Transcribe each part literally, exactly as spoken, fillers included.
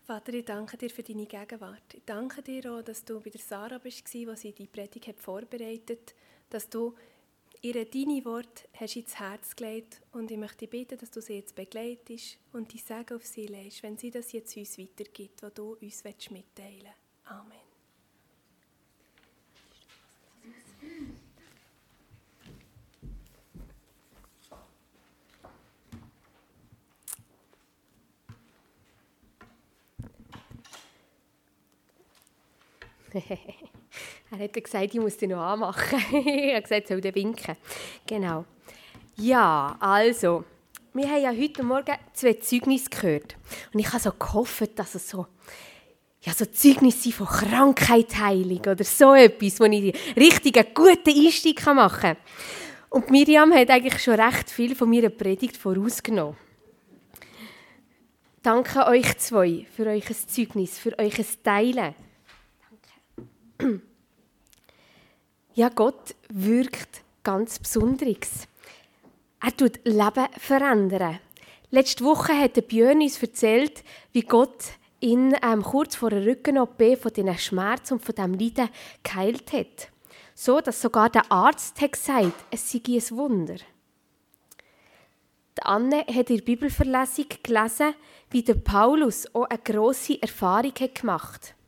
Vater, ich danke dir für deine Gegenwart. Ich danke dir auch, dass du bei der Sarah warst, als sie die Predigt hat vorbereitet hat, dass du ihr deine Worte hast ins Herz gelegt. Und ich möchte dich bitten, dass du sie jetzt begleitest und die Segen auf sie legst, wenn sie das jetzt uns weitergibt, was du uns mitteilen willst. Amen. Er hat gesagt, ich muss dich noch anmachen. Er hat gesagt, ich soll winken. Genau. Ja, also, wir haben ja heute Morgen zwei Zeugnisse gehört. Und ich habe so gehofft, dass es so, ja, so Zeugnisse von Krankheitsheilung oder so etwas, wo ich richtig einen guten Einstieg machen kann. Und Miriam hat eigentlich schon recht viel von meiner Predigt vorausgenommen. Danke euch zwei für euer Zeugnis, für euer Teilen. Ja, Gott wirkt ganz Besonderes. Er tut Leben verändern. Letzte Woche hat der Björn uns erzählt, wie Gott ihn ähm, kurz vor der Rücken-O P von diesen Schmerzen und von diesem Leiden geheilt hat. So, dass sogar der Arzt hat gesagt, es sei ein Wunder. Die Anne hat in der Bibelverlesung gelesen, wie der Paulus auch eine grosse Erfahrung hat gemacht hat.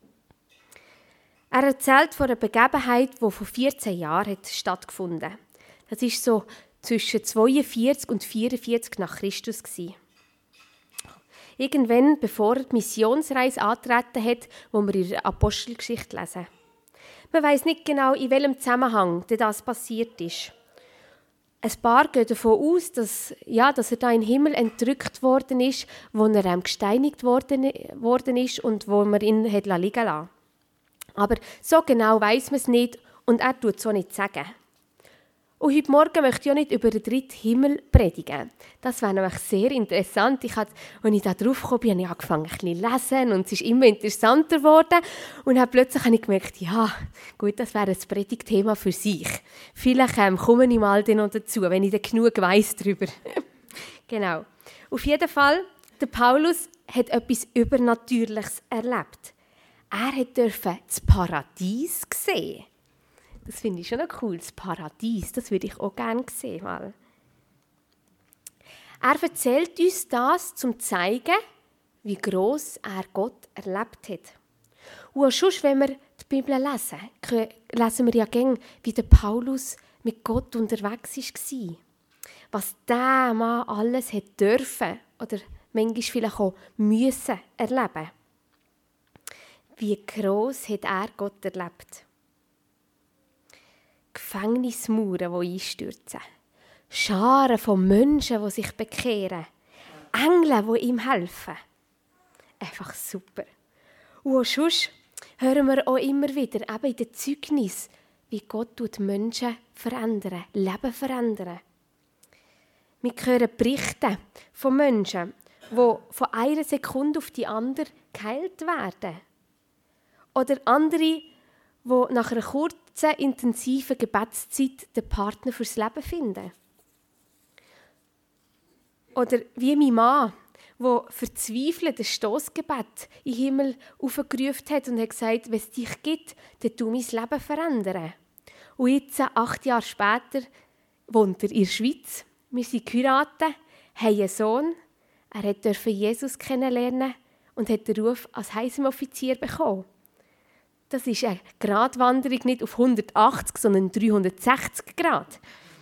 Er erzählt von einer Begebenheit, die vor vierzehn Jahren hat stattgefunden hat. Das war so zwischen zweiundvierzig und vierundvierzig nach Christus. Irgendwann, bevor er die Missionsreise angetreten hat, wo wir in der Apostelgeschichte lesen. Man weiss nicht genau, in welchem Zusammenhang das passiert ist. Ein paar gehen davon aus, dass, ja, dass er da in den Himmel entrückt worden ist, wo er ähm, gesteinigt worden, worden ist und wo man ihn hat liegen lassen. Aber so genau weiss man es nicht und er tut es so nicht sagen. Und heute Morgen möchte ich auch nicht über den dritten Himmel predigen. Das wäre nämlich sehr interessant. Ich hatte, als ich da drauf kam, habe ich angefangen ein bisschen zu lesen und es ist immer interessanter geworden. Und dann plötzlich habe ich gemerkt, ja, gut, das wäre ein Predigtthema für sich. Vielleicht ähm, komme ich mal noch dazu, wenn ich dann genug weiss darüber. Genau. Auf jeden Fall, der Paulus hat etwas Übernatürliches erlebt. Er durfte das Paradies sehen. Das finde ich schon noch cool, das Paradies. Das würde ich auch gerne sehen. Mal. Er erzählt uns das, um zu zeigen, wie gross er Gott erlebt hat. Und auch sonst, wenn wir die Bibel lesen, lesen wir ja gerne, wie der Paulus mit Gott unterwegs war. Was der Mann alles hat dürfen oder manchmal vielleicht auch müssen erleben. Wie gross hat er Gott erlebt? Gefängnismauern, die einstürzen. Scharen von Menschen, die sich bekehren. Engel, die ihm helfen. Einfach super. Und auch sonst hören wir auch immer wieder, eben in den Zeugnissen, wie Gott Menschen verändern, Leben verändern. Wir hören Berichte von Menschen, die von einer Sekunde auf die andere geheilt werden. Oder andere, die nach einer kurzen, intensiven Gebetszeit den Partner fürs Leben finden. Oder wie mein Mann, der verzweifelt ein Stossgebet in den Himmel aufgerufen hat und hat gesagt, wenn es dich gibt, dann tu mein Leben verändern. Und jetzt, acht Jahre später, wohnt er in der Schweiz. Wir sind geheiratet, haben einen Sohn. Er durfte Jesus kennenlernen und hat den Ruf als Heilsoffizier bekommen. Das ist eine Gratwanderung nicht auf hundertachtzig, sondern dreihundertsechzig Grad.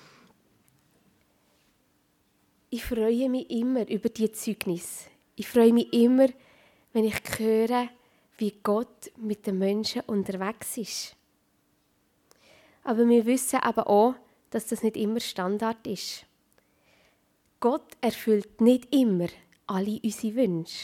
Ich freue mich immer über diese Zeugnisse. Ich freue mich immer, wenn ich höre, wie Gott mit den Menschen unterwegs ist. Aber wir wissen aber auch, dass das nicht immer Standard ist. Gott erfüllt nicht immer alle unsere Wünsche.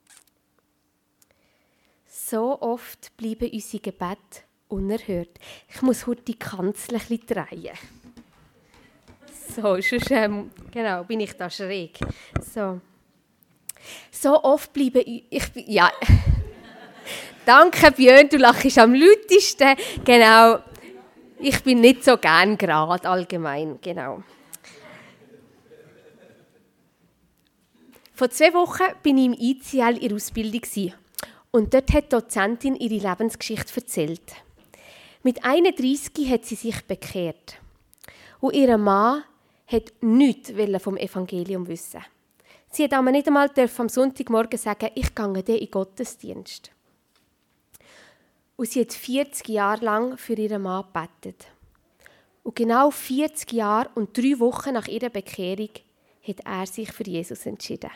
So oft bleiben unsere Gebete unerhört. Ich muss heute die Kanzel ein bisschen drehen. So, sonst, ähm, genau, bin ich da schräg. So, so oft bleiben... Ich, ja. Danke, Björn, du lachst am lautesten. Genau. Ich bin nicht so gern gerade allgemein. Genau. Vor zwei Wochen war ich im I C L in der Ausbildung und dort hat die Dozentin ihre Lebensgeschichte erzählt. Mit einunddreissig hat sie sich bekehrt. Und ihr Mann wollte nichts vom Evangelium wissen. Sie hat aber nicht einmal am Sonntagmorgen sagen, ich gehe in den Gottesdienst. Und sie hat vierzig Jahre lang für ihren Mann gebetet. Und genau vierzig Jahre und drei Wochen nach ihrer Bekehrung hat er sich für Jesus entschieden.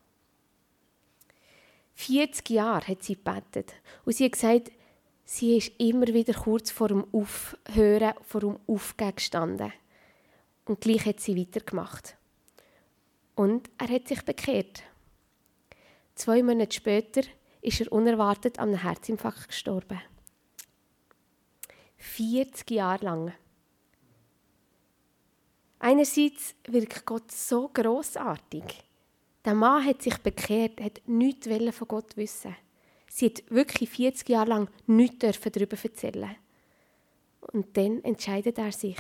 vierzig Jahre hat sie gebetet. Und sie hat gesagt, sie ist immer wieder kurz vor dem Aufhören, vor dem Aufgeben gestanden. Und gleich hat sie weitergemacht. Und er hat sich bekehrt. Zwei Monate später ist er unerwartet an einem Herzinfarkt gestorben. vierzig Jahre lang. Einerseits wirkt Gott so grossartig. Der Mann hat sich bekehrt, hat nichts von Gott wissen. Sie hat wirklich vierzig Jahre lang nichts darüber erzählen. Und dann entscheidet er sich.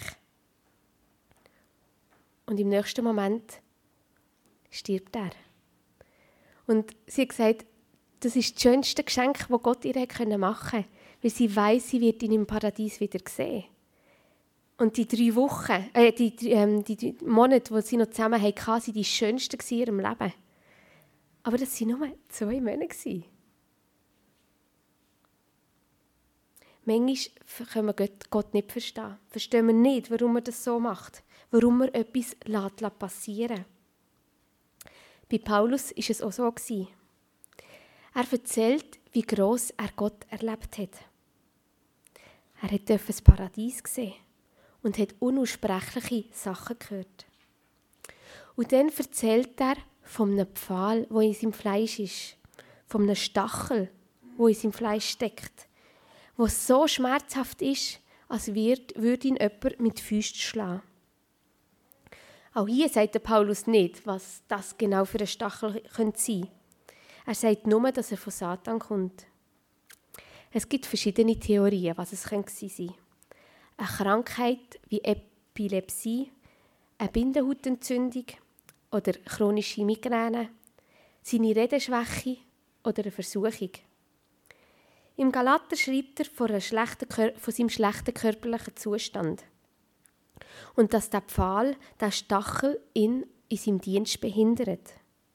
Und im nächsten Moment stirbt er. Und sie hat gesagt, das ist das schönste Geschenk, das Gott ihr machen konnte, weil sie weiss, sie wird ihn im Paradies wieder sehen. Und die drei Wochen, äh, die, ähm, die, die Monate, die sie noch zusammen hatten, waren die schönsten in ihrem Leben. Aber das waren nur zwei Monate. Manchmal können wir Gott nicht verstehen. Verstehen wir nicht, warum er das so macht. Warum er etwas passieren lässt. Bei Paulus war es auch so. Er erzählt, wie gross er Gott erlebt hat. Er hat das Paradies gesehen und hat unaussprechliche Sachen gehört. Und dann erzählt er von einem Pfahl, der in seinem Fleisch ist, von einem Stachel, der in seinem Fleisch steckt, der so schmerzhaft ist, als würde ihn jemand mit Füßen schlagen. Auch hier sagt der Paulus nicht, was das genau für ein Stachel sein könnte. Er sagt nur, dass er von Satan kommt. Es gibt verschiedene Theorien, was es sein könnte. Eine Krankheit wie Epilepsie, eine Bindehautentzündung oder chronische Migräne, seine Redeschwäche oder eine Versuchung. Im Galater schreibt er von, einer schlechten, von seinem schlechten körperlichen Zustand. Und dass der Pfahl, der Stachel, ihn in seinem Dienst behindert.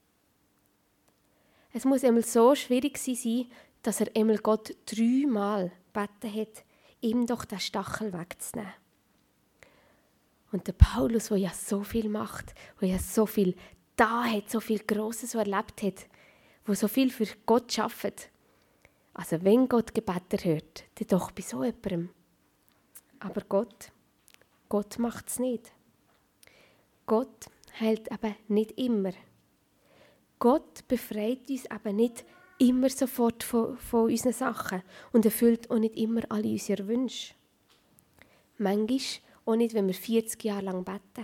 Es muss einmal so schwierig sein, dass er einmal Gott dreimal gebeten hat, ihm doch den Stachel wegzunehmen. Und der Paulus, der ja so viel macht, der ja so viel da hat, so viel Grosses erlebt hat, der so viel für Gott arbeitet. Also wenn Gott Gebete hört, dann doch bei so jemandem. Aber Gott, Gott macht es nicht. Gott heilt eben nicht immer. Gott befreit uns eben nicht immer sofort von, von unseren Sachen und erfüllt auch nicht immer alle unsere Wünsche. Manchmal auch nicht, wenn wir vierzig Jahre lang beten.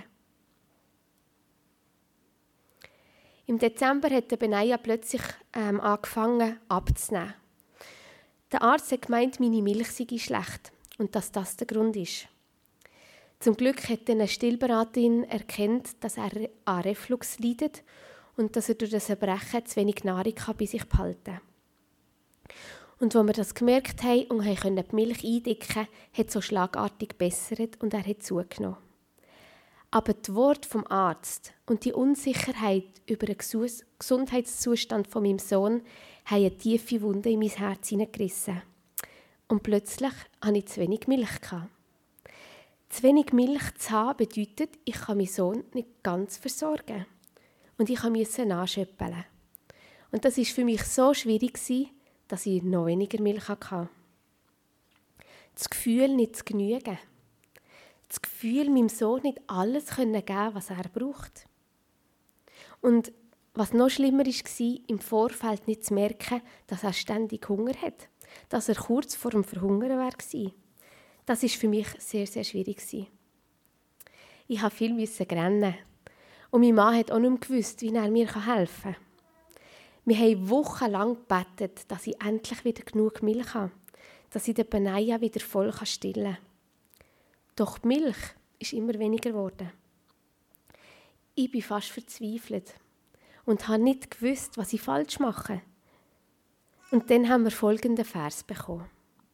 Im Dezember hat der Benaya plötzlich ähm, angefangen abzunehmen. Der Arzt hat gemeint, meine Milch sei schlecht und dass das der Grund ist. Zum Glück hat eine Stillberaterin erkannt, dass er an Reflux leidet und dass er durch das Erbrechen zu wenig Nahrung bei sich behalten kann. Und als wir das gemerkt haben und die Milch eindicken konnten, hat es so schlagartig gebessert und er hat zugenommen. Aber die Worte vom Arzt und die Unsicherheit über den Gesundheitszustand von meinem Sohn haben eine tiefe Wunde in mein Herz hineingerissen. Und plötzlich hatte ich zu wenig Milch. Zu wenig Milch zu haben bedeutet, ich kann meinen Sohn nicht ganz versorgen. Und ich musste nachschöppeln. Und das war für mich so schwierig, dass ich noch weniger Milch hatte. Das Gefühl, nicht zu genügen. Das Gefühl, meinem Sohn nicht alles geben können, was er braucht. Und was noch schlimmer war, im Vorfeld nicht zu merken, dass er ständig Hunger hat. Dass er kurz vor dem Verhungern war. Das war für mich sehr, sehr schwierig. Ich musste viel rennen. Und mein Mann hat auch nicht mehr gewusst, wie er mir helfen kann. Wir haben wochenlang gebetet, dass ich endlich wieder genug Milch habe. Dass ich den Benaya wieder voll stillen kann. Doch die Milch ist immer weniger geworden. Ich bin fast verzweifelt. und habe nicht gewusst, was ich falsch mache. Und dann haben wir folgenden Vers bekommen.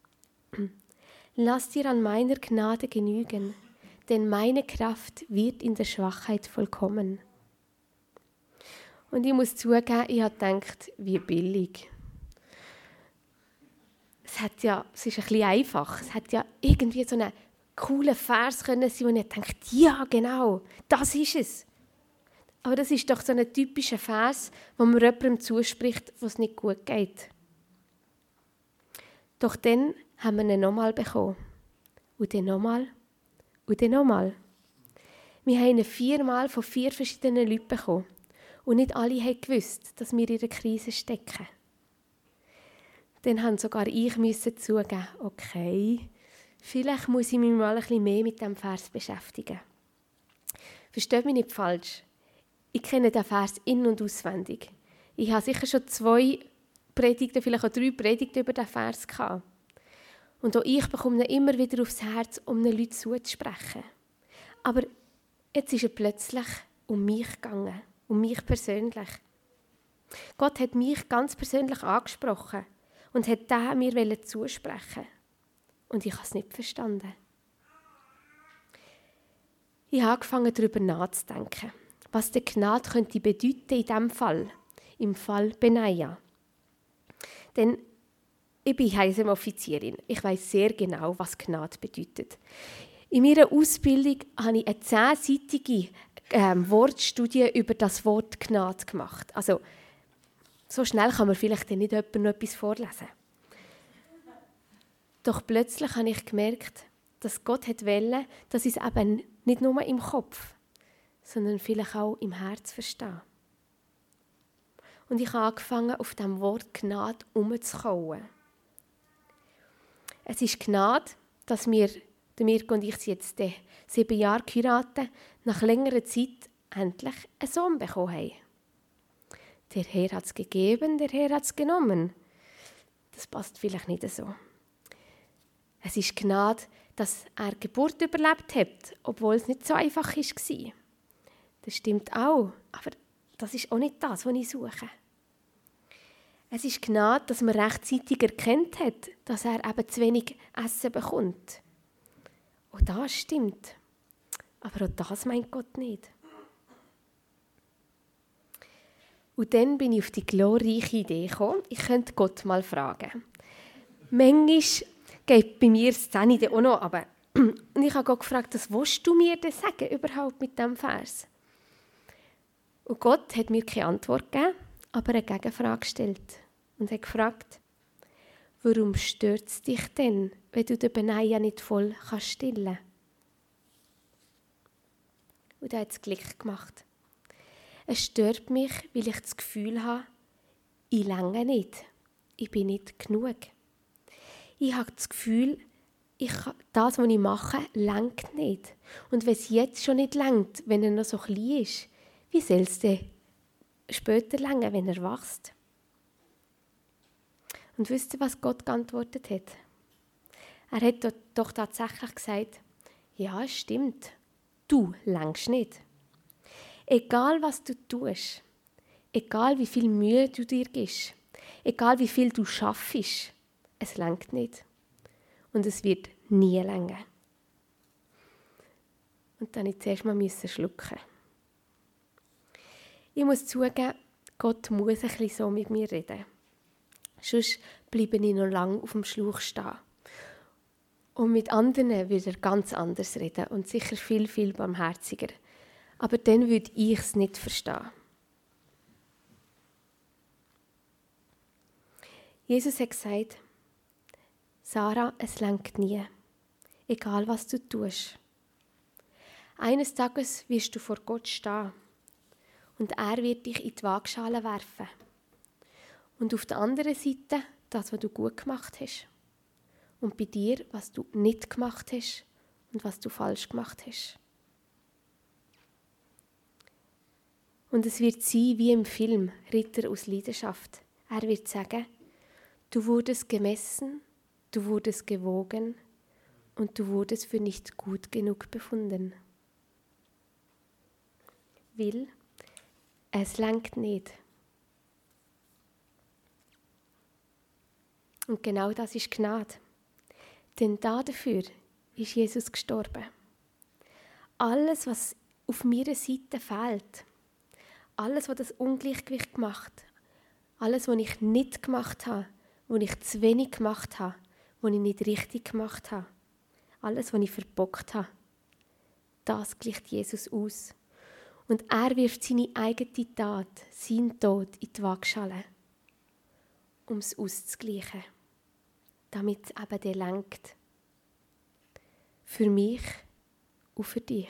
Lass dir an meiner Gnade genügen, denn meine Kraft wird in der Schwachheit vollkommen. Und ich muss zugeben, ich habe gedacht, wie billig. Es, hat ja, es ist ein bisschen einfach. Es hat ja irgendwie so einen coolen Vers können sein, wo ich dachte, ja genau, das ist es. Aber das ist doch so ein typischer Vers, wo man jemandem zuspricht, was nicht gut geht. Doch dann haben wir ihn nochmal bekommen. Und dann nochmal. Und dann nochmal. Wir haben ihn viermal von vier verschiedenen Leuten bekommen. Und nicht alle haben gewusst, dass wir in einer Krise stecken. Dann haben sogar ich müssen zugeben, okay, vielleicht muss ich mich mal ein bisschen mehr mit diesem Vers beschäftigen. Versteht mich nicht falsch. Ich kenne den Vers in- und auswendig. Ich habe sicher schon zwei Predigten, vielleicht auch drei Predigten über diesen Vers gehabt. Und auch ich bekomme ihn immer wieder aufs Herz, um den Leuten zuzusprechen. Aber jetzt ist er plötzlich um mich gegangen, um mich persönlich. Gott hat mich ganz persönlich angesprochen und hat den mir zusprechen. Und ich habe es nicht verstanden. Ich habe angefangen, darüber nachzudenken, was die Gnade könnte bedeuten in diesem Fall, im Fall Benaja. Denn ich bin Heilsam-Offizierin. Ich weiß sehr genau, was Gnade bedeutet. In meiner Ausbildung habe ich eine zehnseitige ähm, Wortstudie über das Wort Gnade gemacht. Also, so schnell kann man vielleicht nicht jemandem noch etwas vorlesen. Doch plötzlich habe ich gemerkt, dass Gott wollte, dass ich es eben nicht nur im Kopf, sondern vielleicht auch im Herz verstehe. Und ich habe angefangen, auf diesem Wort Gnade herumzukauen. Es ist Gnade, dass wir, der Mirko und ich jetzt sieben Jahre geheiratet, nach längerer Zeit endlich einen Sohn bekommen haben. Der Herr hat es gegeben, der Herr hat es genommen. Das passt vielleicht nicht so. Es ist Gnade, dass er die Geburt überlebt hat, obwohl es nicht so einfach war. Das stimmt auch, aber das ist auch nicht das, was ich suche. Es ist Gnade, dass man rechtzeitig erkannt hat, dass er eben zu wenig Essen bekommt. Auch das stimmt. Aber auch das meint Gott nicht. Und dann bin ich auf die glorreiche Idee gekommen, ich könnte Gott mal fragen. Manchmal geht bei mir das Zähne auch noch, aber und ich habe Gott gefragt, was willst du mir denn sagen überhaupt mit diesem Vers? Und Gott hat mir keine Antwort gegeben, aber eine Gegenfrage gestellt und hat gefragt, warum stört es dich denn, wenn du den Benaja nicht voll kannst stillen? Und er hat es Klick gemacht. Es stört mich, weil ich das Gefühl habe, ich reiche nicht, ich bin nicht genug. Ich habe das Gefühl, ich, das, was ich mache, reicht nicht. Und wenn es jetzt schon nicht reicht, wenn er noch so klein ist, wie soll es denn später reichen, wenn er wächst? Und wisst ihr, was Gott geantwortet hat? Er hat doch tatsächlich gesagt, ja, es stimmt, du reichst nicht. Egal, was du tust, egal, wie viel Mühe du dir gibst, egal, wie viel du schaffst, es reicht nicht. Und es wird nie reichen. Und dann musste ich zuerst mal schlucken. Ich muss zugeben, Gott muss ein bisschen so mit mir reden. Sonst bleibe ich noch lange auf dem Schlauch stehen. Und mit anderen würde er ganz anders reden und sicher viel, viel barmherziger. Aber dann würde ich es nicht verstehen. Jesus hat gesagt, Sarah, es reicht nie, egal was du tust. Eines Tages wirst du vor Gott stehen und er wird dich in die Waagschale werfen. Und auf der anderen Seite das, was du gut gemacht hast. Und bei dir, was du nicht gemacht hast und was du falsch gemacht hast. Und es wird sein wie im Film Ritter aus Leidenschaft. Er wird sagen, du wurdest gemessen, du wurdest gewogen und du wurdest für nicht gut genug befunden. Weil es reicht nicht. Und genau das ist Gnade. Denn dafür ist Jesus gestorben. Alles, was auf meiner Seite fehlt, alles, was das Ungleichgewicht macht, alles, was ich nicht gemacht habe, was ich zu wenig gemacht habe, was ich nicht richtig gemacht habe, alles, was ich verbockt habe, das gleicht Jesus aus. Und er wirft seine eigene Tat, seinen Tod in die Waagschale, um es auszugleichen, damit es eben der lenkt. Für mich und für dich.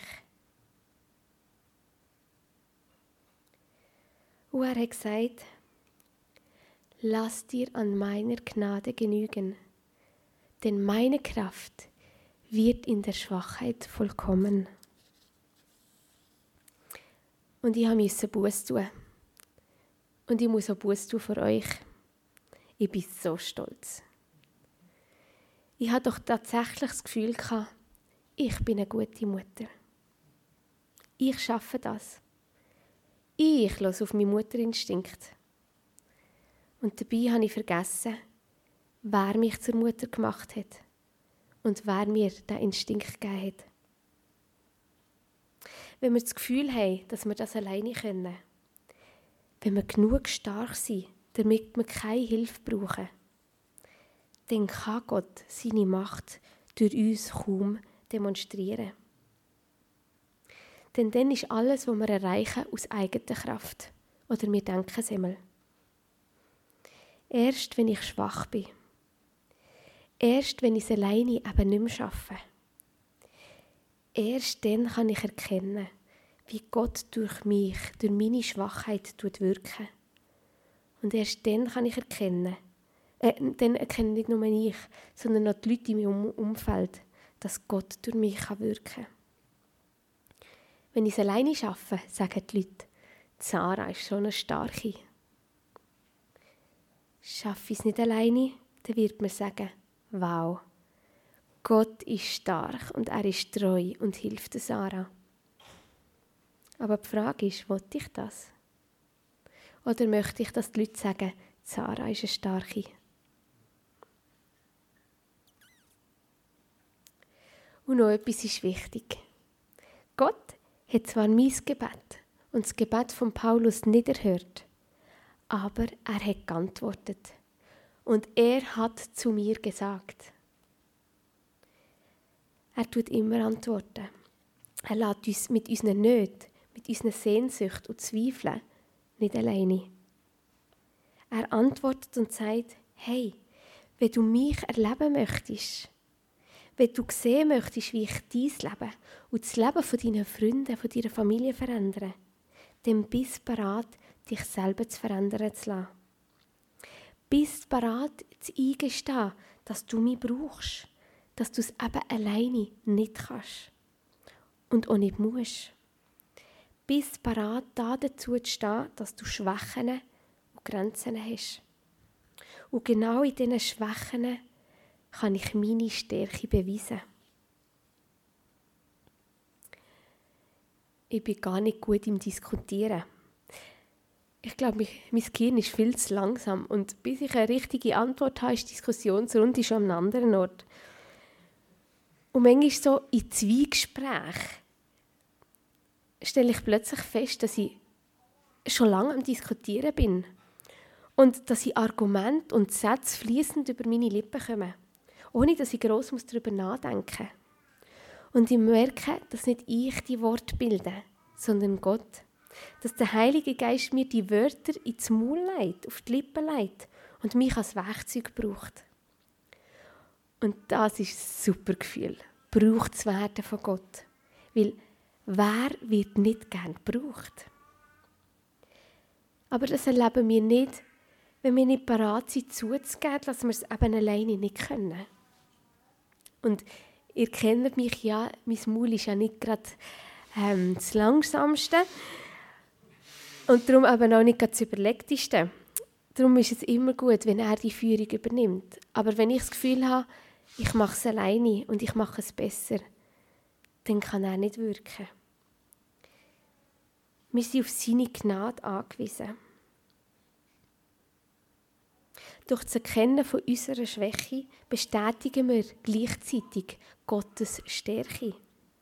Und er hat gesagt, lass dir an meiner Gnade genügen, denn meine Kraft wird in der Schwachheit vollkommen. Und ich musste Buß tun. Und ich muss auch Buß tun für euch. Ich bin so stolz. Ich hatte doch tatsächlich das Gefühl gehabt, ich bin eine gute Mutter. Ich schaffe das. Ich höre auf meinen Mutterinstinkt. Und dabei habe ich vergessen, wer mich zur Mutter gemacht hat und wer mir diesen Instinkt gegeben hat. Wenn wir das Gefühl haben, dass wir das alleine können, wenn wir genug stark sind, damit wir keine Hilfe brauchen, dann kann Gott seine Macht durch uns kaum demonstrieren. Denn dann ist alles, was wir erreichen, aus eigener Kraft. Oder wir denken es einmal. Erst wenn ich schwach bin. Erst wenn ich es alleine eben nicht mehr schaffe. Erst dann kann ich erkennen, wie Gott durch mich, durch meine Schwachheit wirken. Und erst dann kann ich erkennen, äh, dann erkenne nicht nur ich, sondern auch die Leute in meinem Umfeld, dass Gott durch mich wirken kann. Wenn ich es alleine schaffe, sagen die Leute, Sarah ist so eine Starke. Schaffe ich es nicht alleine, dann wird man sagen, wow, Gott ist stark und er ist treu und hilft Sarah. Aber die Frage ist, will ich das? Oder möchte ich, dass die Leute sagen, Sarah ist eine Starke? Und noch etwas ist wichtig. Gott hat zwar mein Gebet und das Gebet von Paulus nicht erhört, aber er hat geantwortet. Und er hat zu mir gesagt. Er tut immer antworten. Er lässt uns mit unseren Nöten, mit unseren Sehnsuchten und Zweifeln nicht alleine. Er antwortet und sagt, hey, wenn du mich erleben möchtest, wenn du sehen möchtest, wie ich dein Leben und das Leben von deinen Freunden, von deiner Familie verändere, dann bist du bereit, dich selber zu verändern zu lassen. Bist du bereit, zu eingestehen, dass du mich brauchst, dass du es eben alleine nicht kannst und auch nicht musst. Bist du bereit, da dazu zu stehen, dass du Schwächen und Grenzen hast. Und genau in diesen Schwächen kann ich meine Stärke beweisen. Ich bin gar nicht gut im Diskutieren. Ich glaube, mein Gehirn ist viel zu langsam und bis ich eine richtige Antwort habe, ist die Diskussionsrunde schon an einem anderen Ort. Und manchmal so in Zweigesprächen stelle ich plötzlich fest, dass ich schon lange am Diskutieren bin und dass ich Argumente und Sätze fließend über meine Lippen kommen, ohne dass ich gross darüber nachdenken muss. Und ich merke, dass nicht ich die Worte bilde, sondern Gott. Dass der Heilige Geist mir die Wörter ins Maul legt, auf die Lippen legt und mich als Werkzeug braucht. Und das ist ein super Gefühl, gebraucht zu werden von Gott. Weil wer wird nicht gern gebraucht? Aber das erleben wir nicht, wenn wir nicht bereit sind, zuzugeben, dass wir es eben alleine nicht können. Und ihr kennt mich ja, mein Maul ist ja nicht gerade ähm, das langsamste. Und darum eben auch nicht das überlegteste. Darum ist es immer gut, wenn er die Führung übernimmt. Aber wenn ich das Gefühl habe, ich mache es alleine und ich mache es besser, dann kann er nicht wirken. Wir sind auf seine Gnade angewiesen. Durch das Erkennen von unserer Schwäche bestätigen wir gleichzeitig Gottes Stärke.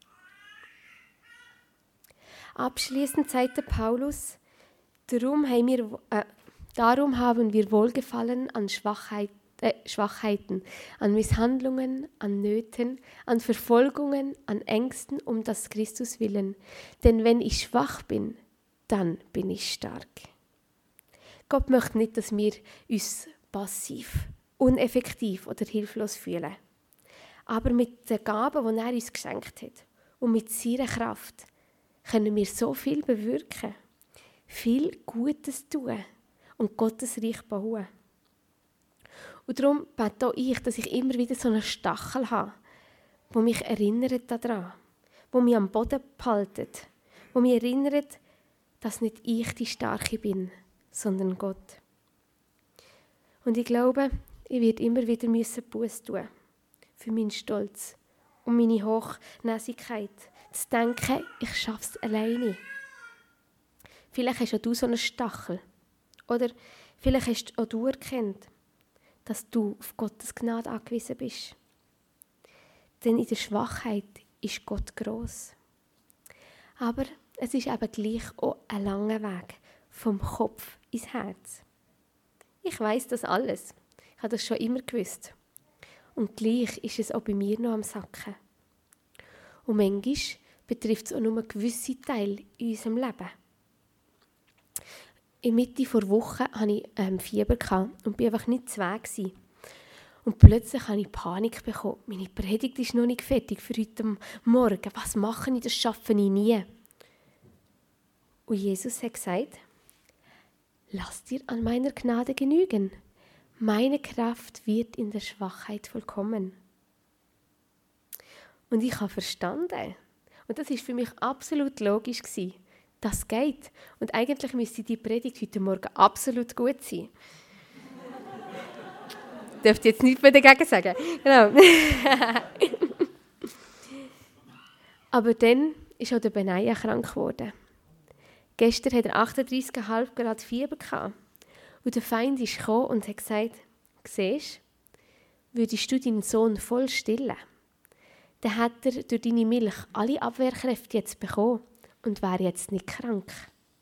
Abschließend sagt Paulus, darum haben wir, äh, darum haben wir Wohlgefallen an Schwachheit, äh, Schwachheiten, an Misshandlungen, an Nöten, an Verfolgungen, an Ängsten um das Christus willen. Denn wenn ich schwach bin, dann bin ich stark. Gott möchte nicht, dass wir uns passiv, uneffektiv oder hilflos fühlen. Aber mit den Gaben, die er uns geschenkt hat und mit seiner Kraft, können wir so viel bewirken, viel Gutes tun und Gottes Reich bauen. Und darum bete auch ich, dass ich immer wieder so einen Stachel habe, der mich erinnert daran, der mich am Boden behaltet, der mich erinnert, dass nicht ich die Starke bin, sondern Gott. Und ich glaube, ich werde immer wieder Buße tun für meinen Stolz und meine Hochnäsigkeit. Zu denken, ich schaffe es alleine. Vielleicht hast auch du so einen Stachel. Oder vielleicht hast auch du erkannt, dass du auf Gottes Gnade angewiesen bist. Denn in der Schwachheit ist Gott gross. Aber es ist eben gleich auch ein langer Weg vom Kopf ins Herz. Ich weiss das alles. Ich habe das schon immer gewusst. Und gleich ist es auch bei mir noch am Sacken. Und manchmal betrifft es auch nur einen gewissen Teil in unserem Leben. In der Mitte der Woche hatte ich ähm, Fieber und war einfach nicht zu Weg. Und plötzlich habe ich Panik bekommen. Meine Predigt ist noch nicht fertig für heute Morgen. Was mache ich? Das schaffe ich nie. Und Jesus hat gesagt, lass dir an meiner Gnade genügen. Meine Kraft wird in der Schwachheit vollkommen. Und ich habe verstanden. Und das war für mich absolut logisch. Das geht. Und eigentlich müsste die Predigt heute Morgen absolut gut sein. Dürft ihr jetzt nichts mehr dagegen sagen? Genau. Aber dann ist auch der Benaja krank geworden. Gestern hatte er achtunddreissig Komma fünf Grad Fieber gehabt. Und der Feind ist gekommen und hat gesagt, siehst du, würdest du deinen Sohn voll stillen, dann hat er durch deine Milch alle Abwehrkräfte jetzt bekommen und wäre jetzt nicht krank.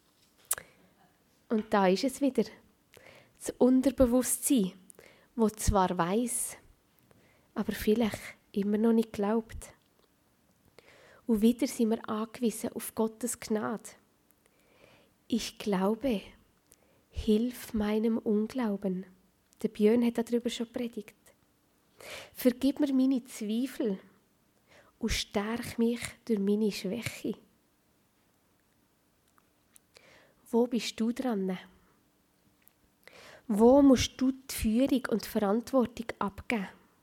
Und da ist es wieder. Das Unterbewusstsein, das zwar weiss, aber vielleicht immer noch nicht glaubt. Und wieder sind wir angewiesen auf Gottes Gnade. Ich glaube, hilf meinem Unglauben. Der Björn hat darüber schon predigt. Vergib mir meine Zweifel und stärk mich durch meine Schwäche. Wo bist du dran? Wo musst du die Führung und die Verantwortung abgeben?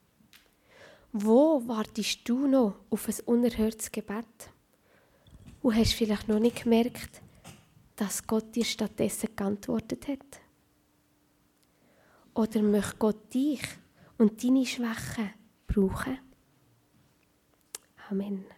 Wo wartest du noch auf ein unerhörtes Gebet? Und hast vielleicht noch nicht gemerkt, dass Gott dir stattdessen geantwortet hat? Oder möchte Gott dich und deine Schwächen brauchen? Amen.